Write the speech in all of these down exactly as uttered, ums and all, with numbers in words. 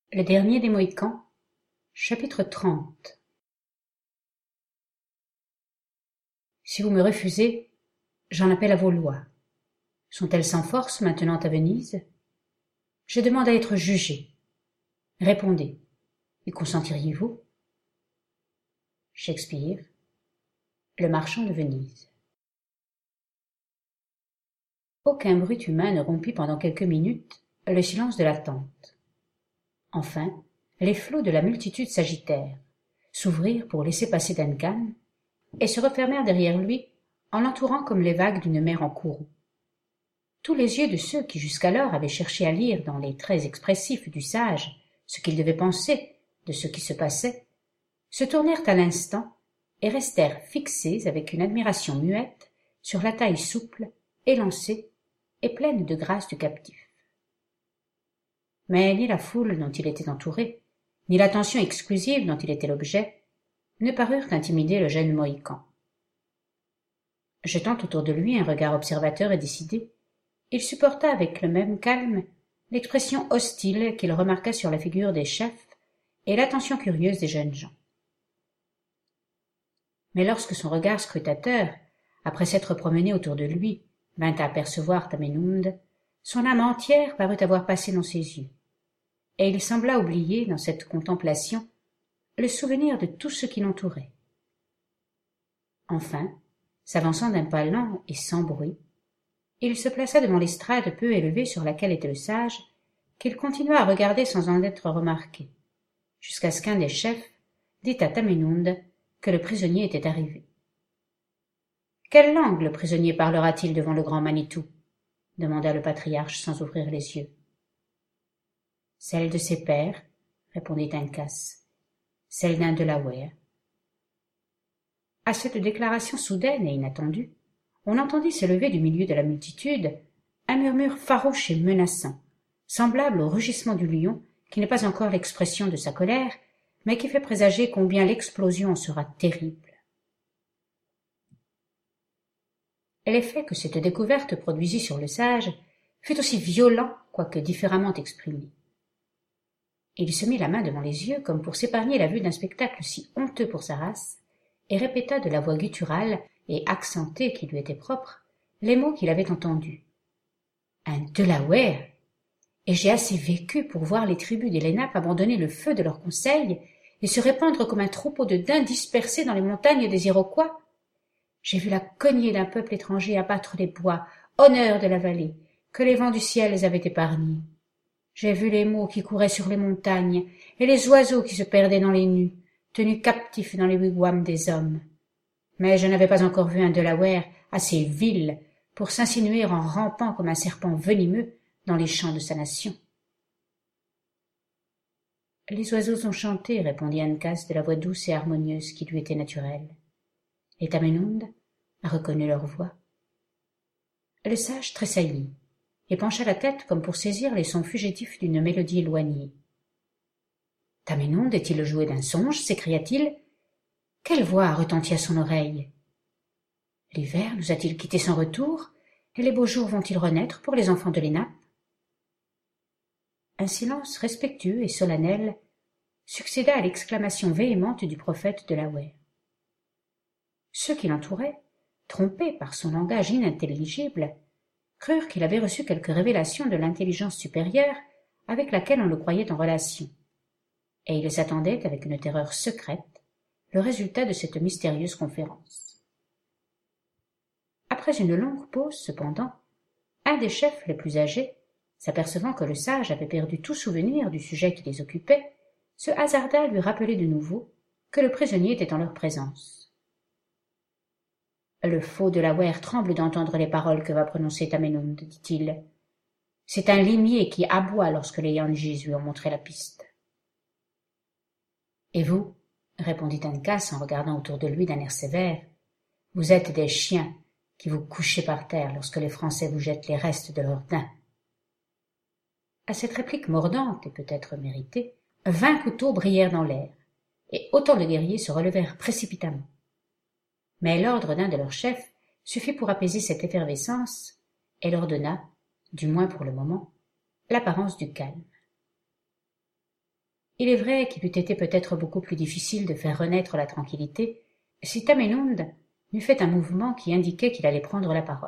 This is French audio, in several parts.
Le dernier des Mohicans, chapitre trente. Si vous me refusez, j'en appelle à vos lois. Sont-elles sans force maintenant à Venise? Je demande à être jugé. Répondez. Y consentiriez-vous? Shakespeare, Le Marchand de Venise. Aucun bruit humain ne rompit pendant quelques minutes le silence de l'attente. Enfin, les flots de la multitude s'agitèrent, s'ouvrirent pour laisser passer Duncan, et se refermèrent derrière lui en l'entourant comme les vagues d'une mer en courroux. Tous les yeux de ceux qui jusqu'alors avaient cherché à lire dans les traits expressifs du sage ce qu'il devait penser de ce qui se passait, se tournèrent à l'instant et restèrent fixés avec une admiration muette sur la taille souple, élancée et pleine de grâce du captif. Mais ni la foule dont il était entouré, ni l'attention exclusive dont il était l'objet, ne parurent intimider le jeune Mohican. Jetant autour de lui un regard observateur et décidé, il supporta avec le même calme l'expression hostile qu'il remarqua sur la figure des chefs et l'attention curieuse des jeunes gens. Mais lorsque son regard scrutateur, après s'être promené autour de lui, vint à apercevoir Tamenund, son âme entière parut avoir passé dans ses yeux, et il sembla oublier, dans cette contemplation, le souvenir de tout ce qui l'entourait. Enfin, s'avançant d'un pas lent et sans bruit, il se plaça devant l'estrade peu élevée sur laquelle était le sage, qu'il continua à regarder sans en être remarqué, jusqu'à ce qu'un des chefs dit à Tamenund que le prisonnier était arrivé. « Quelle langue le prisonnier parlera-t-il devant le grand Manitou ?» demanda le patriarche sans ouvrir les yeux. « Celle de ses pères, » répondit Uncas, « celle d'un Delaware. » À cette déclaration soudaine et inattendue, on entendit s'élever du milieu de la multitude un murmure farouche et menaçant, semblable au rugissement du lion qui n'est pas encore l'expression de sa colère, mais qui fait présager combien l'explosion en sera terrible. L'effet que cette découverte produisit sur le sage fut aussi violent, quoique différemment exprimé. Il se mit la main devant les yeux comme pour s'épargner la vue d'un spectacle si honteux pour sa race, et répéta de la voix gutturale et accentée qui lui était propre les mots qu'il avait entendus. « Un Delaware! Et j'ai assez vécu pour voir les tribus des Lenapes abandonner le feu de leur conseil et se répandre comme un troupeau de daims dispersés dans les montagnes des Iroquois. J'ai vu la cognée d'un peuple étranger abattre les bois, honneur de la vallée, que les vents du ciel les avaient épargnés. J'ai vu les mots qui couraient sur les montagnes et les oiseaux qui se perdaient dans les nues, tenus captifs dans les wigwams des hommes. Mais je n'avais pas encore vu un Delaware assez vil pour s'insinuer en rampant comme un serpent venimeux dans les champs de sa nation. « Les oiseaux ont chanté, » répondit Uncas de la voix douce et harmonieuse qui lui était naturelle. Et Tamenund a reconnu leur voix. Le sage tressaillit et pencha la tête comme pour saisir les sons fugitifs d'une mélodie éloignée. « Tamenund est-il le jouet d'un songe ?» s'écria-t-il. « Quelle voix a retenti à son oreille? L'hiver nous a-t-il quittés sans retour, et les beaux jours vont-ils renaître pour les enfants de Lenapes ?» Un silence respectueux et solennel succéda à l'exclamation véhémente du prophète Delaware. Ceux qui l'entouraient, trompés par son langage inintelligible, crurent qu'il avait reçu quelque révélation de l'intelligence supérieure avec laquelle on le croyait en relation, et ils attendaient avec une terreur secrète le résultat de cette mystérieuse conférence. Après une longue pause, cependant, un des chefs les plus âgés, s'apercevant que le sage avait perdu tout souvenir du sujet qui les occupait, se hasarda à lui rappeler de nouveau que le prisonnier était en leur présence. « Le faux Delaware tremble d'entendre les paroles que va prononcer Tamenund, dit-il. C'est un limier qui aboie lorsque les Yangis lui ont montré la piste. »« Et vous, » répondit Uncas en regardant autour de lui d'un air sévère, « vous êtes des chiens qui vous couchez par terre lorsque les Français vous jettent les restes de leurs daims. » À cette réplique mordante et peut-être méritée, vingt couteaux brillèrent dans l'air, et autant de guerriers se relevèrent précipitamment. Mais l'ordre d'un de leurs chefs suffit pour apaiser cette effervescence et leur donna, du moins pour le moment, l'apparence du calme. Il est vrai qu'il eût été peut-être beaucoup plus difficile de faire renaître la tranquillité si Tamenund n'eût fait un mouvement qui indiquait qu'il allait prendre la parole.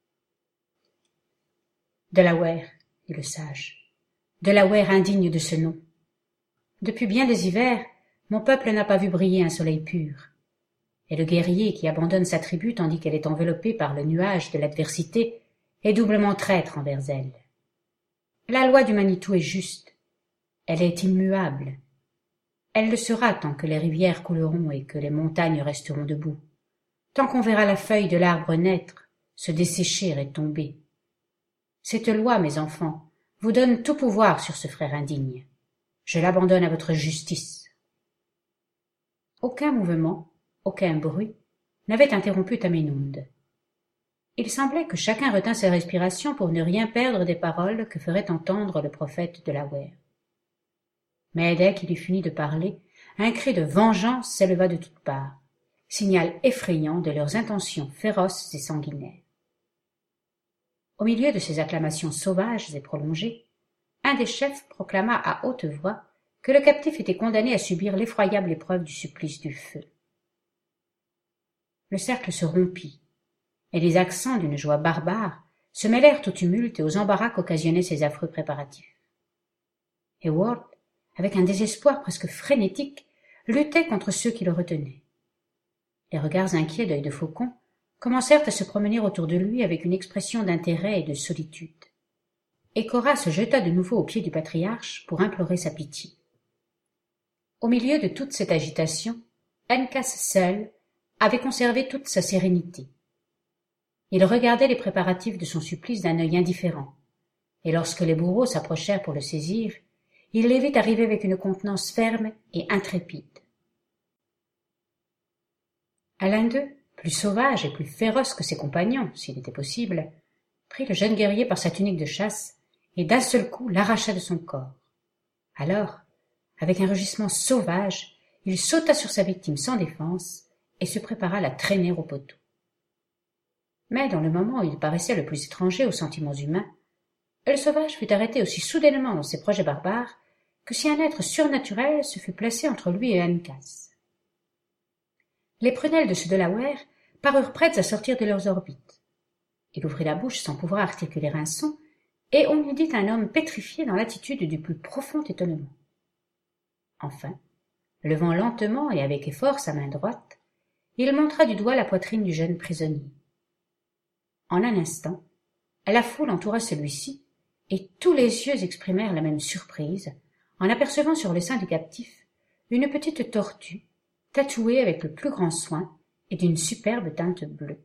« Delaware, dit le sage, Delaware indigne de ce nom. Depuis bien des hivers, mon peuple n'a pas vu briller un soleil pur. Et le guerrier qui abandonne sa tribu tandis qu'elle est enveloppée par le nuage de l'adversité est doublement traître envers elle. La loi du Manitou est juste. Elle est immuable. Elle le sera tant que les rivières couleront et que les montagnes resteront debout, tant qu'on verra la feuille de l'arbre naître, se dessécher et tomber. Cette loi, mes enfants, vous donne tout pouvoir sur ce frère indigne. Je l'abandonne à votre justice. » Aucun mouvement, aucun bruit n'avait interrompu Tamenund. Il semblait que chacun retint sa respiration pour ne rien perdre des paroles que ferait entendre le prophète Delaware. Mais dès qu'il eut fini de parler, un cri de vengeance s'éleva de toutes parts, signal effrayant de leurs intentions féroces et sanguinaires. Au milieu de ces acclamations sauvages et prolongées, un des chefs proclama à haute voix que le captif était condamné à subir l'effroyable épreuve du supplice du feu. Le cercle se rompit, et les accents d'une joie barbare se mêlèrent au tumulte et aux embarras qu'occasionnaient ces affreux préparatifs. Heyward, avec un désespoir presque frénétique, luttait contre ceux qui le retenaient. Les regards inquiets d'œil de faucon commencèrent à se promener autour de lui avec une expression d'intérêt et de solitude. Et Cora se jeta de nouveau aux pieds du patriarche pour implorer sa pitié. Au milieu de toute cette agitation, Uncas seul avait conservé toute sa sérénité. Il regardait les préparatifs de son supplice d'un œil indifférent, et lorsque les bourreaux s'approchèrent pour le saisir, il les vit arriver avec une contenance ferme et intrépide. À l'un d'eux, plus sauvage et plus féroce que ses compagnons, s'il était possible, prit le jeune guerrier par sa tunique de chasse et d'un seul coup l'arracha de son corps. Alors, avec un rugissement sauvage, il sauta sur sa victime sans défense et se prépara à la traîner au poteau. Mais dans le moment où il paraissait le plus étranger aux sentiments humains, le sauvage fut arrêté aussi soudainement dans ses projets barbares que si un être surnaturel se fût placé entre lui et Uncas. Les prunelles de ce Delaware parurent prêtes à sortir de leurs orbites. Il ouvrit la bouche sans pouvoir articuler un son, et on eût dit un homme pétrifié dans l'attitude du plus profond étonnement. Enfin, levant lentement et avec effort sa main droite, il montra du doigt la poitrine du jeune prisonnier. En un instant, la foule entoura celui-ci, et tous les yeux exprimèrent la même surprise en apercevant sur le sein du captif une petite tortue tatouée avec le plus grand soin et d'une superbe teinte bleue.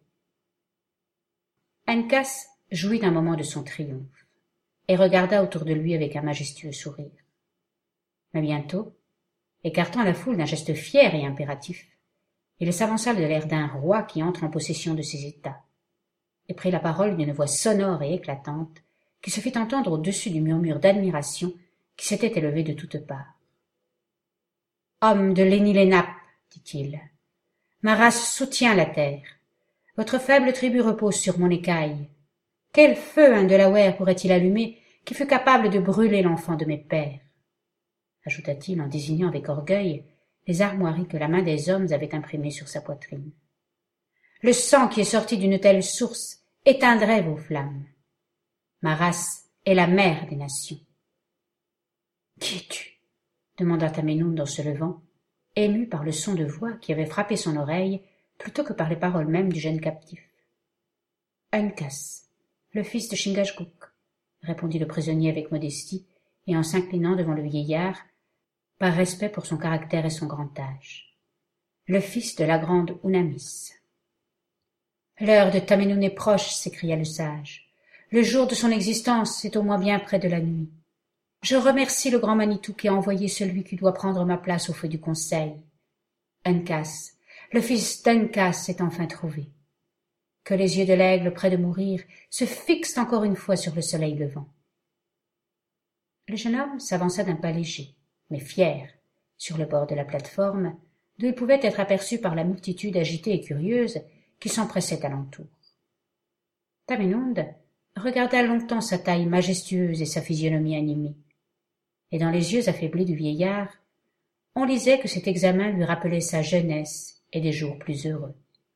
Uncas jouit d'un moment de son triomphe et regarda autour de lui avec un majestueux sourire. Mais bientôt, écartant la foule d'un geste fier et impératif, il s'avança de l'air d'un roi qui entre en possession de ses états, et prit la parole d'une voix sonore et éclatante qui se fit entendre au-dessus du murmure d'admiration qui s'était élevé de toutes parts. « Homme de Lenni-Lenape, dit-il, ma race soutient la terre. Votre faible tribu repose sur mon écaille. Quel feu un Delaware pourrait-il allumer qui fût capable de brûler l'enfant de mes pères ?» ajouta-t-il en désignant avec orgueil les armoiries que la main des hommes avait imprimées sur sa poitrine. « Le sang qui est sorti d'une telle source éteindrait vos flammes. Ma race est la mère des nations. »« Qui es-tu » demanda Tamenund en se levant, ému par le son de voix qui avait frappé son oreille plutôt que par les paroles mêmes du jeune captif. « Uncas, le fils de Chingachgook, » répondit le prisonnier avec modestie et en s'inclinant devant le vieillard, par respect pour son caractère et son grand âge. « Le fils de la grande Unamis. »« L'heure de Tamenund est proche, » s'écria le sage. « Le jour de son existence est au moins bien près de la nuit. Je remercie le grand Manitou qui a envoyé celui qui doit prendre ma place au feu du conseil. Uncas, le fils d'Uncas est enfin trouvé. Que les yeux de l'aigle près de mourir se fixent encore une fois sur le soleil levant. » Le jeune homme s'avança d'un pas léger, mais fier, sur le bord de la plate-forme, d'où il pouvait être aperçu par la multitude agitée et curieuse qui s'empressait alentour. Tamenund regarda longtemps sa taille majestueuse et sa physionomie animée, et dans les yeux affaiblis du vieillard, On lisait que cet examen lui rappelait sa jeunesse et des jours plus heureux.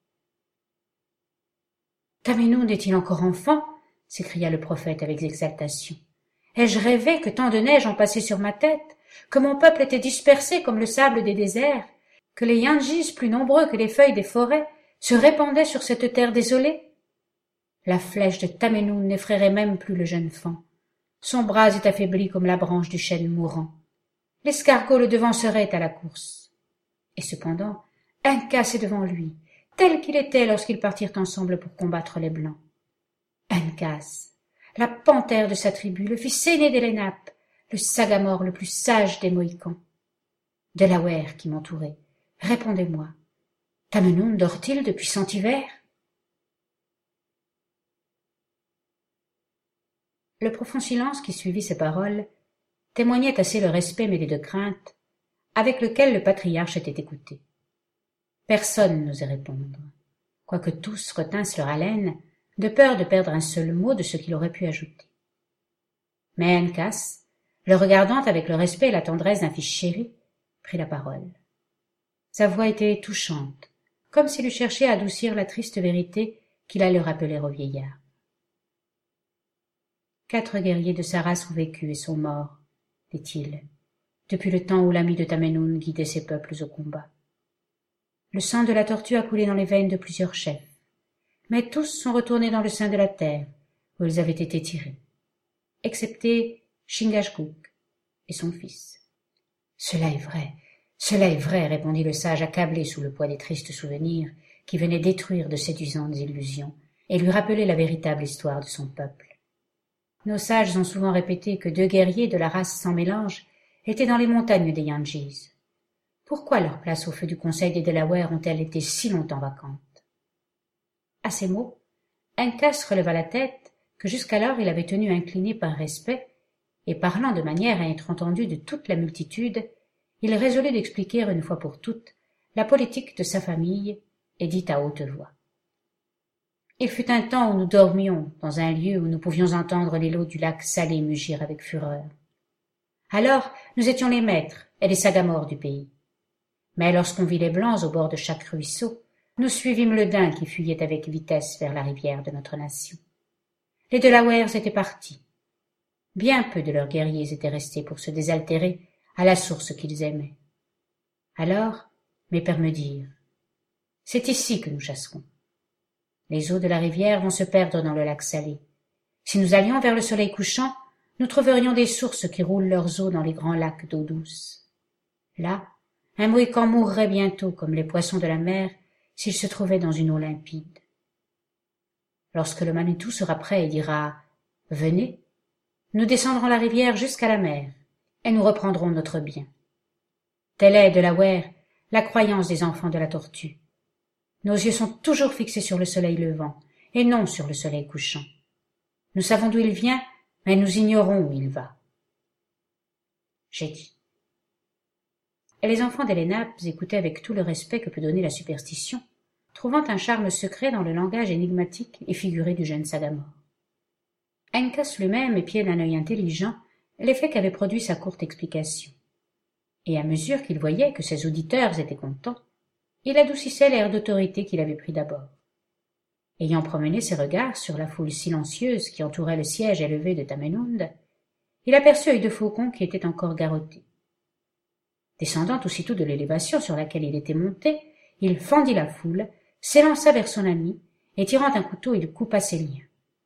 « Tamenund est-il encore enfant ?» s'écria le prophète avec exaltation. « Ai-je rêvé que tant de neige en passait sur ma tête, que mon peuple était dispersé comme le sable des déserts, que les Yangis, plus nombreux que les feuilles des forêts, se répandaient sur cette terre désolée? La flèche de Tamenund n'effraierait même plus le jeune faon. Son bras est affaibli comme la branche du chêne mourant. L'escargot le devancerait à la course. Et cependant, Uncas est devant lui, tel qu'il était lorsqu'ils partirent ensemble pour combattre les Blancs. Uncas, la panthère de sa tribu, le fils aîné des Lenapes, le sagamore le plus sage des Mohicans. Delawares qui m'entourez, répondez-moi, Tamenund dort-il depuis cent hivers? Le profond silence qui suivit ces paroles témoignait assez le respect mêlé de crainte avec lequel le patriarche était écouté. Personne n'osait répondre, quoique tous retinssent leur haleine, de peur de perdre un seul mot de ce qu'il aurait pu ajouter. Mais Uncas, le regardant avec le respect et la tendresse d'un fils chéri, prit la parole. Sa voix était touchante, comme s'il eût cherché à adoucir la triste vérité qu'il allait rappeler au vieillard. Quatre guerriers de sa race ont vécu et sont morts, dit-il, depuis le temps où l'ami de Tamenund guidait ses peuples au combat. Le sang de la tortue a coulé dans les veines de plusieurs chefs, mais tous sont retournés dans le sein de la terre où ils avaient été tirés, excepté Chingachgook et son fils. « Cela est vrai, cela est vrai, répondit le sage, accablé sous le poids des tristes souvenirs qui venaient détruire de séduisantes illusions et lui rappeler la véritable histoire de son peuple. Nos sages ont souvent répété que deux guerriers de la race sans mélange étaient dans les montagnes des Yangis. Pourquoi leur place au feu du conseil des Delawares ont-elles été si longtemps vacantes? À ces mots, Uncas releva la tête que jusqu'alors il avait tenue inclinée par respect, et parlant de manière à être entendu de toute la multitude, il résolut d'expliquer une fois pour toutes la politique de sa famille et dit à haute voix. Il fut un temps où nous dormions dans un lieu où nous pouvions entendre les lots du lac salé mugir avec fureur. Alors nous étions les maîtres et les sagamores du pays. Mais lorsqu'on vit les Blancs au bord de chaque ruisseau, nous suivîmes le daim qui fuyait avec vitesse vers la rivière de notre nation. Les Delawares étaient partis. Bien peu de leurs guerriers étaient restés pour se désaltérer à la source qu'ils aimaient. Alors mes pères me dirent « C'est ici que nous chasserons. Les eaux de la rivière vont se perdre dans le lac salé. Si nous allions vers le soleil couchant, nous trouverions des sources qui roulent leurs eaux dans les grands lacs d'eau douce. Là, un Mohican mourrait bientôt comme les poissons de la mer s'il se trouvait dans une eau limpide. Lorsque le Manitou sera prêt et dira « Venez », nous descendrons la rivière jusqu'à la mer et nous reprendrons notre bien. Telle est, Delaware, la croyance des enfants de la tortue. Nos yeux sont toujours fixés sur le soleil levant et non sur le soleil couchant. Nous savons d'où il vient, mais nous ignorons où il va. J'ai dit. Et les enfants des Lenapes écoutaient avec tout le respect que peut donner la superstition, trouvant un charme secret dans le langage énigmatique et figuré du jeune sagamore. Uncas lui-même épiait d'un œil intelligent l'effet qu'avait produit sa courte explication. Et à mesure qu'il voyait que ses auditeurs étaient contents, il adoucissait l'air d'autorité qu'il avait pris d'abord. Ayant promené ses regards sur la foule silencieuse qui entourait le siège élevé de Tamenund, il aperçut Œil de Faucon qui était encore garrotté. Descendant aussitôt de l'élévation sur laquelle il était monté, il fendit la foule, s'élança vers son ami, et tirant un couteau, il coupa ses liens.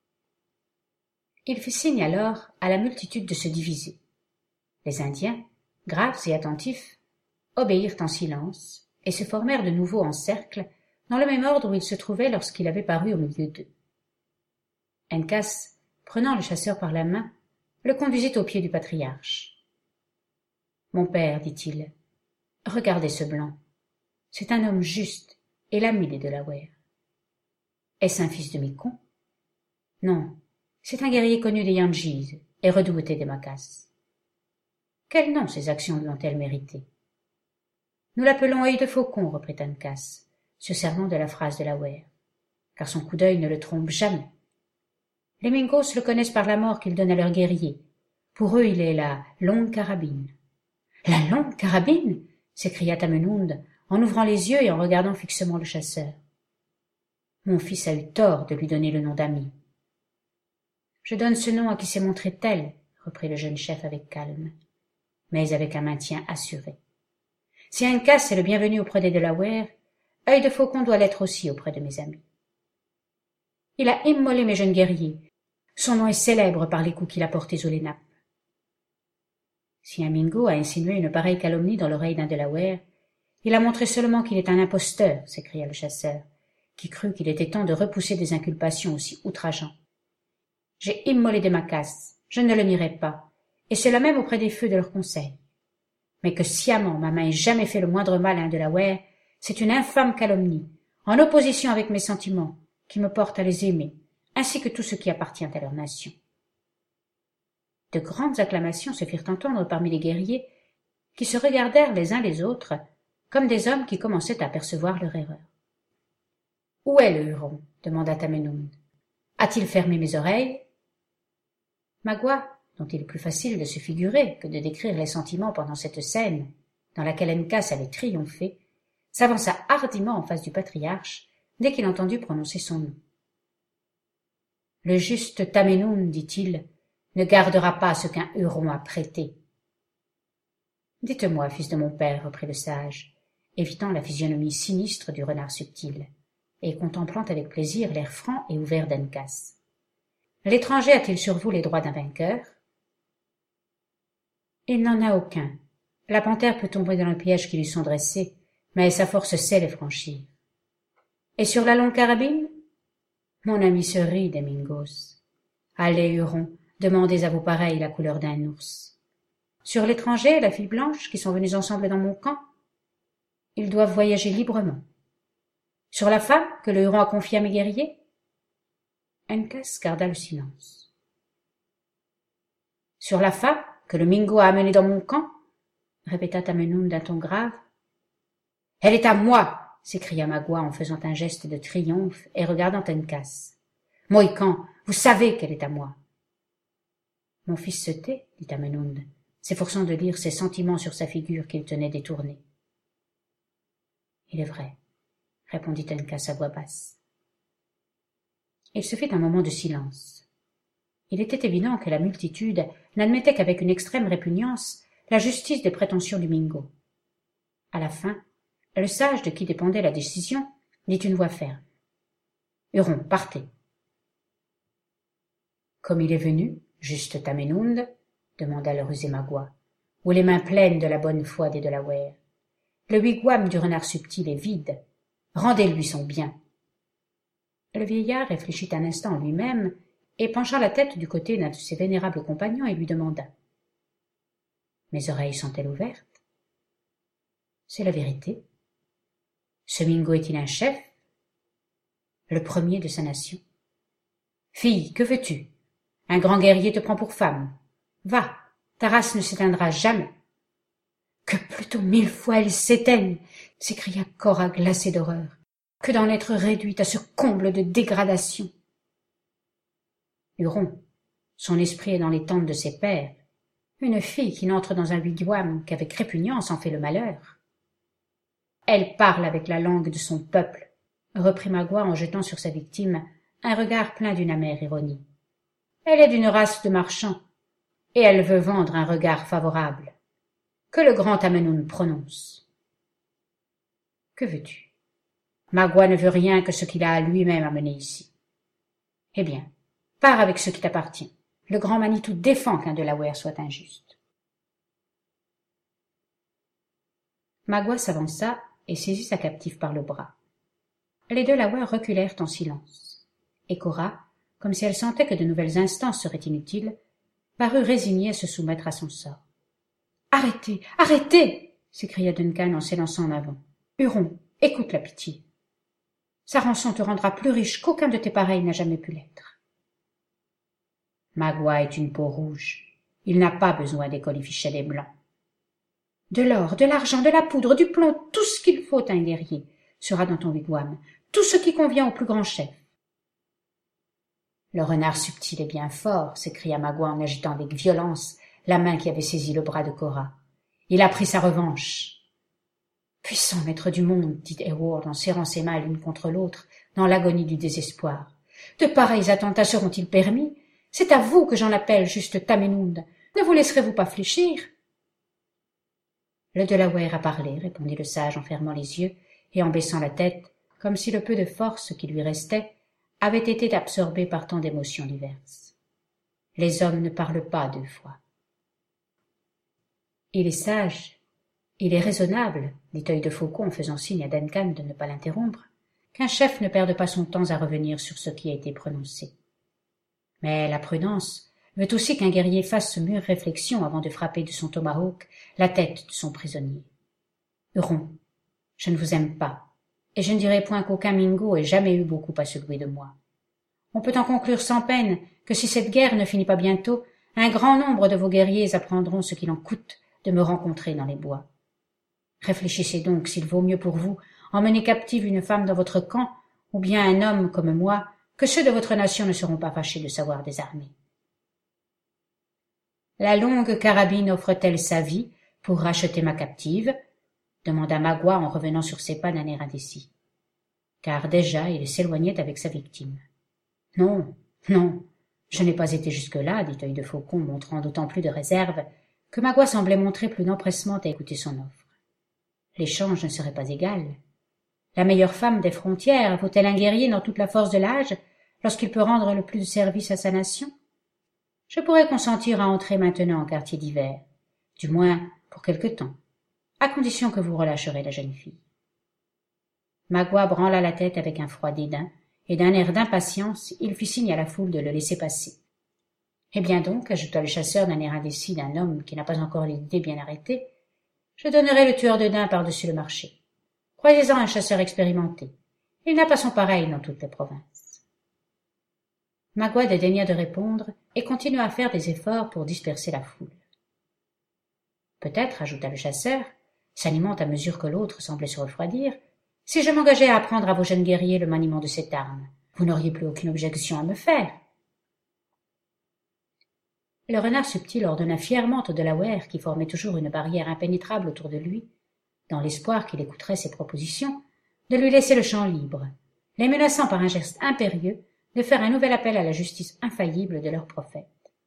Il fit signe alors à la multitude de se diviser. Les Indiens, graves et attentifs, obéirent en silence, et se formèrent de nouveau en cercle, dans le même ordre où ils se trouvaient lorsqu'il avait paru au milieu d'eux. Uncas, prenant le chasseur par la main, le conduisit aux pieds du patriarche. « Mon père, dit-il, regardez ce blanc. C'est un homme juste et l'ami des Delawares. Est-ce un fils de Micon? Non, c'est un guerrier connu des Yangis et redouté des Macas. Quel nom ses actions lui ont-elles mérité? Nous l'appelons Œil de Faucon, reprit Uncas, se servant de la phrase de Delaware, car son coup d'œil ne le trompe jamais. Les Mingos le connaissent par la mort qu'il donne à leurs guerriers. Pour eux, il est la longue carabine. La longue carabine? s'écria Tamenund en ouvrant les yeux et en regardant fixement le chasseur. Mon fils a eu tort de lui donner le nom d'ami. Je donne ce nom à qui s'est montré tel, reprit le jeune chef avec calme, mais avec un maintien assuré. Si Uncas est le bienvenu auprès des Delawares, Œil de Faucon doit l'être aussi auprès de mes amis. Il a immolé mes jeunes guerriers. Son nom est célèbre par les coups qu'il a portés aux Lenapes. Si un Mingo a insinué une pareille calomnie dans l'oreille d'un Delaware, il a montré seulement qu'il est un imposteur, s'écria le chasseur, qui crut qu'il était temps de repousser des inculpations aussi outrageantes. J'ai immolé des Macasses, je ne le nierai pas, et cela même auprès des feux de leur conseil. Mais que sciemment ma main ait jamais fait le moindre mal à un Delaware, c'est une infâme calomnie, en opposition avec mes sentiments, qui me portent à les aimer, ainsi que tout ce qui appartient à leur nation. De grandes acclamations se firent entendre parmi les guerriers, qui se regardèrent les uns les autres, comme des hommes qui commençaient à apercevoir leur erreur. « Où est le Huron » demanda Tamenund. « A-t-il fermé mes oreilles » Magua, dont il est plus facile de se figurer que de décrire les sentiments pendant cette scène, dans laquelle Uncas avait triomphé, s'avança hardiment en face du patriarche dès qu'il entendit prononcer son nom. « Le juste Tamenund, dit-il, ne gardera pas ce qu'un Huron a prêté. »« Dites-moi, fils de mon père, reprit le sage, évitant la physionomie sinistre du renard subtil, et contemplant avec plaisir l'air franc et ouvert d'Uncas. L'étranger a-t-il sur vous les droits d'un vainqueur? Il n'en a aucun. La panthère peut tomber dans le piège qui lui sont dressés, mais sa force sait les franchir. Et sur la longue carabine? Mon ami se rit des Mingos. Allez, Huron, demandez à vos pareils la couleur d'un ours. Sur l'étranger et la fille blanche qui sont venus ensemble dans mon camp? Ils doivent voyager librement. Sur la femme que le Huron a confiée à mes guerriers? Uncas garda le silence. Sur la femme que le Mingo a amenée dans mon camp? Répéta Tamenund d'un ton grave. Elle est à moi! S'écria Magua en faisant un geste de triomphe et regardant Uncas. Mohican, vous savez qu'elle est à moi. Mon fils se tait, dit Tamenund, s'efforçant de lire ses sentiments sur sa figure qu'il tenait détournée. Il est vrai, répondit Uncas à voix basse. Il se fit un moment de silence. Il était évident que la multitude n'admettait qu'avec une extrême répugnance la justice des prétentions du Mingo. À la fin, le sage de qui dépendait la décision dit une voix ferme. « Huron, partez. » Comme il est venu, juste Tamenund, demanda le rusé Magua, ou les mains pleines de la bonne foi des Delawares. Le wigwam du renard subtil est vide. Rendez-lui son bien. Le vieillard réfléchit un instant en lui-même et pencha la tête du côté d'un de ses vénérables compagnons et lui demanda. « Mes oreilles sont-elles ouvertes? » C'est la vérité. Ce Mingo est-il un chef? Le premier de sa nation. Fille, que veux-tu? Un grand guerrier te prend pour femme. Va, ta race ne s'éteindra jamais. Que plutôt mille fois elle s'éteigne, s'écria Cora glacée d'horreur, que d'en être réduite à ce comble de dégradation. Huron, son esprit est dans les tentes de ses pères. Une fille qui n'entre dans un wigwam qu'avec répugnance en fait le malheur. Elle parle avec la langue de son peuple, reprit Magua en jetant sur sa victime un regard plein d'une amère ironie. Elle est d'une race de marchands, et elle veut vendre un regard favorable. Que le grand Tamenund prononce. Que veux-tu? Magua ne veut rien que ce qu'il a à lui-même amené ici. Eh bien, pars avec ce qui t'appartient. Le grand Manitou défend qu'un Delaware soit injuste. Magua s'avança et saisit sa captive par le bras. Les Delawares reculèrent en silence, et Cora, comme si elle sentait que de nouvelles instances seraient inutiles, parut résignée à se soumettre à son sort. « Arrêtez, arrêtez !» s'écria Duncan en s'élançant en avant. « Huron, écoute la pitié. Sa rançon te rendra plus riche qu'aucun de tes pareils n'a jamais pu l'être. » Magua est une peau rouge. Il n'a pas besoin des colifichets des blancs. De l'or, de l'argent, de la poudre, du plomb, tout ce qu'il faut à un guerrier sera dans ton wigwam, tout ce qui convient au plus grand chef. Le renard subtil est bien fort, s'écria Magua en agitant avec violence la main qui avait saisi le bras de Cora. Il a pris sa revanche. « Puissant maître du monde, dit Heyward en serrant ses mains l'une contre l'autre, dans l'agonie du désespoir. De pareils attentats seront-ils permis? C'est à vous que j'en appelle, juste Tamenund. Ne vous laisserez-vous pas fléchir? Le Delaware a parlé, répondit le sage en fermant les yeux et en baissant la tête, comme si le peu de force qui lui restait avait été absorbé par tant d'émotions diverses. Les hommes ne parlent pas deux fois. Il est sage, il est raisonnable, dit Œil de Faucon en faisant signe à Duncan de ne pas l'interrompre, qu'un chef ne perde pas son temps à revenir sur ce qui a été prononcé. Mais la prudence veut aussi qu'un guerrier fasse mûre réflexion avant de frapper de son tomahawk la tête de son prisonnier. Huron, je ne vous aime pas, et je ne dirai point qu'aucun Mingo ait jamais eu beaucoup à se louer de moi. On peut en conclure sans peine que si cette guerre ne finit pas bientôt, un grand nombre de vos guerriers apprendront ce qu'il en coûte de me rencontrer dans les bois. Réfléchissez donc s'il vaut mieux pour vous emmener captive une femme dans votre camp, ou bien un homme comme moi, que ceux de votre nation ne seront pas fâchés de savoir désarmer. La longue carabine offre-t-elle sa vie pour racheter ma captive? Demanda Magua en revenant sur ses pas d'un air indécis. Car déjà il s'éloignait avec sa victime. Non, non, je n'ai pas été jusque-là, dit Œil de Faucon, montrant d'autant plus de réserve que Magua semblait montrer plus d'empressement à écouter son offre. L'échange ne serait pas égal. La meilleure femme des frontières vaut-elle un guerrier dans toute la force de l'âge lorsqu'il peut rendre le plus de service à sa nation? Je pourrais consentir à entrer maintenant en quartier d'hiver, du moins pour quelque temps, à condition que vous relâcherez la jeune fille. Magua branla la tête avec un froid dédain, et d'un air d'impatience, il fit signe à la foule de le laisser passer. Eh bien donc, ajouta le chasseur d'un air indécis d'un homme qui n'a pas encore l'idée bien arrêtée, je donnerai le tueur de daims par-dessus le marché. Croyez-en un chasseur expérimenté. Il n'a pas son pareil dans toutes les provinces. Magua dédaigna de répondre et continua à faire des efforts pour disperser la foule. Peut-être, ajouta le chasseur, s'animant à mesure que l'autre semblait se refroidir, si je m'engageais à apprendre à vos jeunes guerriers le maniement de cette arme, vous n'auriez plus aucune objection à me faire. Le renard subtil ordonna fièrement au Delaware, qui formait toujours une barrière impénétrable autour de lui, dans l'espoir qu'il écouterait ses propositions, de lui laisser le champ libre, les menaçant par un geste impérieux de faire un nouvel appel à la justice infaillible de leur prophète.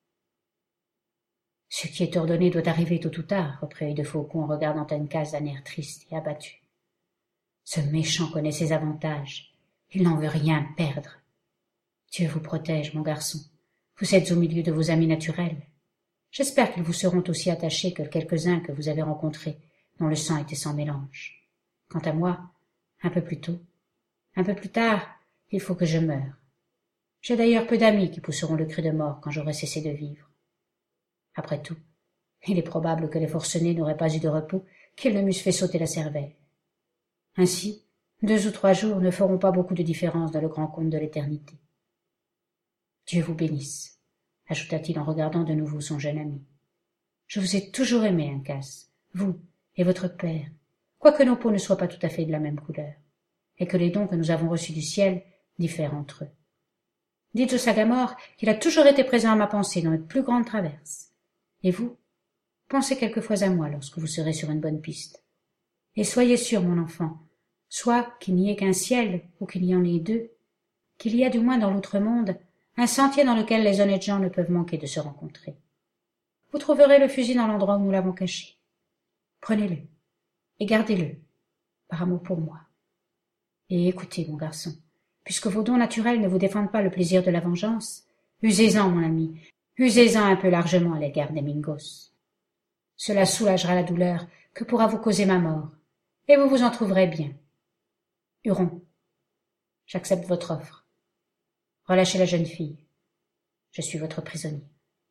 « Ce qui est ordonné doit arriver tôt ou tard, » reprit Œil de Faucon en regardant Uncas d'un air triste et abattu. « Ce méchant connaît ses avantages. Il n'en veut rien perdre. Dieu vous protège, mon garçon. Vous êtes au milieu de vos amis naturels. J'espère qu'ils vous seront aussi attachés que quelques-uns que vous avez rencontrés, dont le sang était sans mélange. Quant à moi, un peu plus tôt, un peu plus tard, il faut que je meure. J'ai d'ailleurs peu d'amis qui pousseront le cri de mort quand j'aurai cessé de vivre. Après tout, il est probable que les forcenés n'auraient pas eu de repos, qu'ils ne m'eussent fait sauter la cervelle. Ainsi, deux ou trois jours ne feront pas beaucoup de différence dans le grand compte de l'éternité. Dieu vous bénisse, ajouta-t-il en regardant de nouveau son jeune ami. Je vous ai toujours aimé, Uncas, vous et votre père, quoique nos peaux ne soient pas tout à fait de la même couleur, et que les dons que nous avons reçus du ciel diffèrent entre eux. Dites au Sagamore qu'il a toujours été présent à ma pensée dans mes plus grandes traverses. Et vous, pensez quelquefois à moi lorsque vous serez sur une bonne piste. Et soyez sûr, mon enfant, soit qu'il n'y ait qu'un ciel ou qu'il y en ait deux, qu'il y a du moins dans l'autre monde un sentier dans lequel les honnêtes gens ne peuvent manquer de se rencontrer. Vous trouverez le fusil dans l'endroit où nous l'avons caché. Prenez-le et gardez-le, par amour pour moi. Et écoutez, mon garçon, puisque vos dons naturels ne vous défendent pas le plaisir de la vengeance, usez-en, mon ami, usez-en un peu largement à l'égard des Mingos. Cela soulagera la douleur que pourra vous causer ma mort, et vous vous en trouverez bien. Huron, j'accepte votre offre. Relâchez la jeune fille. Je suis votre prisonnier.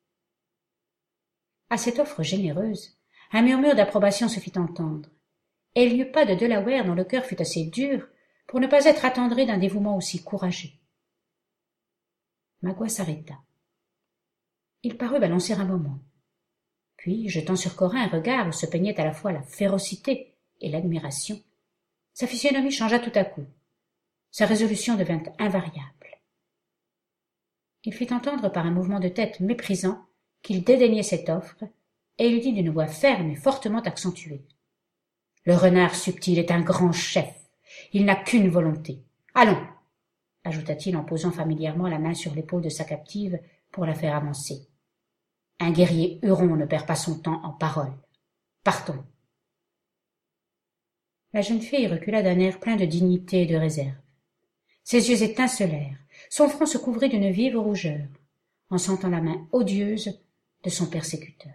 À cette offre généreuse, un murmure d'approbation se fit entendre, et il n'y eut pas de Delaware dont le cœur fût assez dur pour ne pas être attendri d'un dévouement aussi courageux. Magua s'arrêta. Il parut balancer un moment. Puis, jetant sur Cora un regard où se peignait à la fois la férocité et l'admiration, sa physionomie changea tout à coup. Sa résolution devint invariable. Il fit entendre par un mouvement de tête méprisant qu'il dédaignait cette offre, et il dit d'une voix ferme et fortement accentuée. Le renard subtil est un grand chef. Il n'a qu'une volonté. Allons, ajouta-t-il en posant familièrement la main sur l'épaule de sa captive pour la faire avancer. Un guerrier huron ne perd pas son temps en paroles. Partons. La jeune fille recula d'un air plein de dignité et de réserve. Ses yeux étincelèrent, son front se couvrit d'une vive rougeur, en sentant la main odieuse de son persécuteur.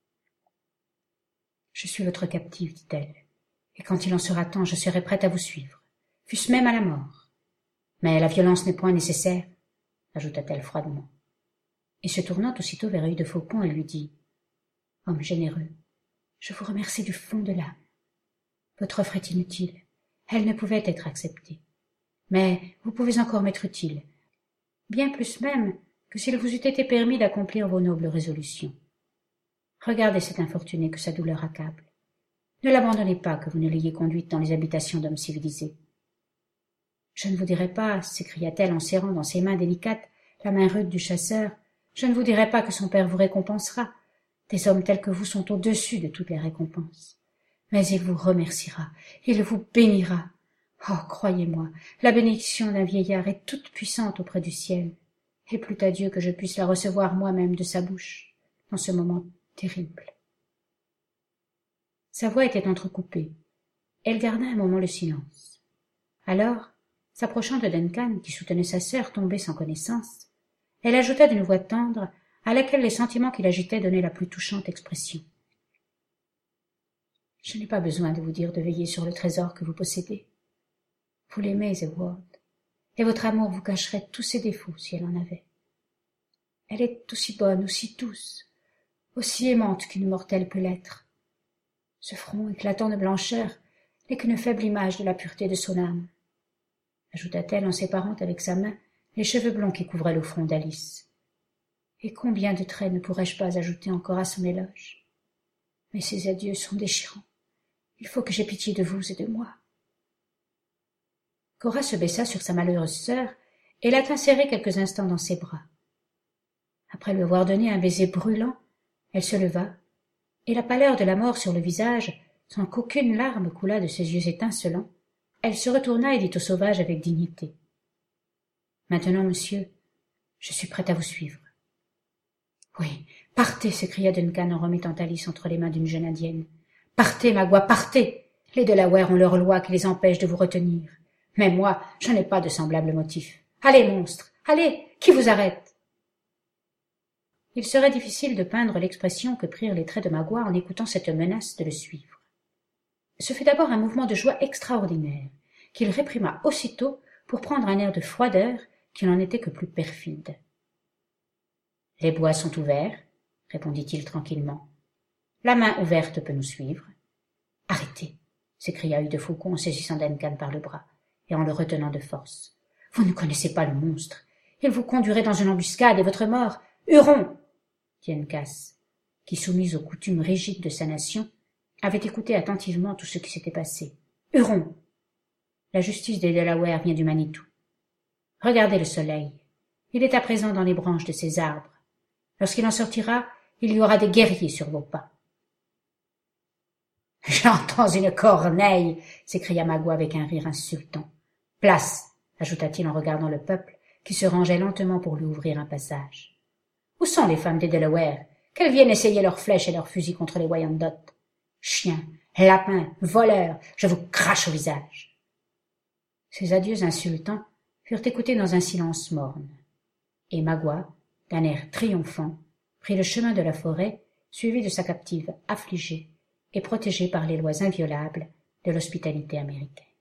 « Je suis votre captive, dit-elle, et quand il en sera temps, je serai prête à vous suivre, fût-ce même à la mort. Mais la violence n'est point nécessaire, ajouta-t-elle froidement. Et se tournant aussitôt vers Œil de Faucon, elle lui dit « Homme généreux, je vous remercie du fond de l'âme. Votre offre est inutile, elle ne pouvait être acceptée. Mais vous pouvez encore m'être utile, bien plus même que s'il vous eût été permis d'accomplir vos nobles résolutions. Regardez cet infortuné que sa douleur accable. Ne l'abandonnez pas que vous ne l'ayez conduite dans les habitations d'hommes civilisés. » « Je ne vous dirai pas, s'écria-t-elle en serrant dans ses mains délicates la main rude du chasseur, je ne vous dirai pas que son père vous récompensera. Des hommes tels que vous sont au-dessus de toutes les récompenses. Mais il vous remerciera, il vous bénira. Oh, croyez-moi, la bénédiction d'un vieillard est toute puissante auprès du ciel, et plût à Dieu que je puisse la recevoir moi-même de sa bouche, dans ce moment terrible. » Sa voix était entrecoupée. Elle garda un moment le silence. Alors, s'approchant de Duncan, qui soutenait sa sœur tombée sans connaissance, elle ajouta d'une voix tendre, à laquelle les sentiments qui l'agitaient donnaient la plus touchante expression. « Je n'ai pas besoin de vous dire de veiller sur le trésor que vous possédez. Vous l'aimez, Évrard, et votre amour vous cacherait tous ses défauts si elle en avait. Elle est aussi bonne, aussi douce, aussi aimante qu'une mortelle peut l'être. Ce front éclatant de blancheur n'est qu'une faible image de la pureté de son âme. » ajouta-t-elle en séparant avec sa main les cheveux blonds qui couvraient le front d'Alice. « Et combien de traits ne pourrais-je pas ajouter encore à son éloge? Mais ces adieux sont déchirants. Il faut que j'aie pitié de vous et de moi. » Cora se baissa sur sa malheureuse sœur et la tint serrée quelques instants dans ses bras. Après lui avoir donné un baiser brûlant, elle se leva, et la pâleur de la mort sur le visage, sans qu'aucune larme coulât de ses yeux étincelants, elle se retourna et dit au sauvage avec dignité. « Maintenant, monsieur, je suis prête à vous suivre. »« Oui, partez !» s'écria Duncan en remettant Alice entre les mains d'une jeune indienne. « Partez, Magua, partez! Les Delawares ont leurs lois qui les empêchent de vous retenir. Mais moi, je n'ai pas de semblable motif. Allez, monstre, allez, qui vous arrête ?» Il serait difficile de peindre l'expression que prirent les traits de Magua en écoutant cette menace de le suivre. Ce fut d'abord un mouvement de joie extraordinaire, qu'il réprima aussitôt pour prendre un air de froideur qui n'en était que plus perfide. « Les bois sont ouverts, » répondit-il tranquillement. « La main ouverte peut nous suivre. »« Arrêtez !» s'écria Œil de Faucon en saisissant Duncan par le bras et en le retenant de force. « Vous ne connaissez pas le monstre. Il vous conduirait dans une embuscade et votre mort. Huron !» dit Uncas, qui, soumise aux coutumes rigides de sa nation, avait écouté attentivement tout ce qui s'était passé. « Huron ! La justice des Delawares vient du Manitou. Regardez le soleil. Il est à présent dans les branches de ces arbres. Lorsqu'il en sortira, il y aura des guerriers sur vos pas. »« J'entends une corneille !» s'écria Magua avec un rire insultant. « Place !» ajouta-t-il en regardant le peuple qui se rangeait lentement pour lui ouvrir un passage. « Où sont les femmes des Delawares? Qu'elles viennent essayer leurs flèches et leurs fusils contre les Wyandottes. Chiens, lapins, voleurs, je vous crache au visage !» Ces adieux insultants furent écoutés dans un silence morne, et Magua, d'un air triomphant, prit le chemin de la forêt, suivi de sa captive affligée et protégée par les lois inviolables de l'hospitalité américaine.